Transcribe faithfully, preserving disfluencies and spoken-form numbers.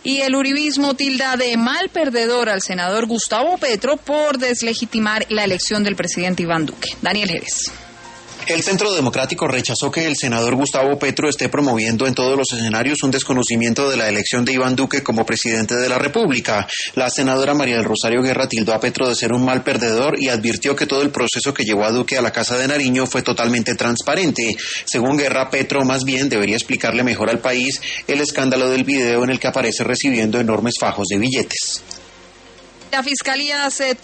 Y el uribismo tilda de mal perdedor al senador Gustavo Petro por deslegitimar la elección del presidente Iván Duque. Daniel Jerez. El Centro Democrático rechazó que el senador Gustavo Petro esté promoviendo en todos los escenarios un desconocimiento de la elección de Iván Duque como presidente de la República. La senadora María del Rosario Guerra tildó a Petro de ser un mal perdedor y advirtió que todo el proceso que llevó a Duque a la Casa de Nariño fue totalmente transparente. Según Guerra, Petro más bien debería explicarle mejor al país el escándalo del video en el que aparece recibiendo enormes fajos de billetes. La Fiscalía se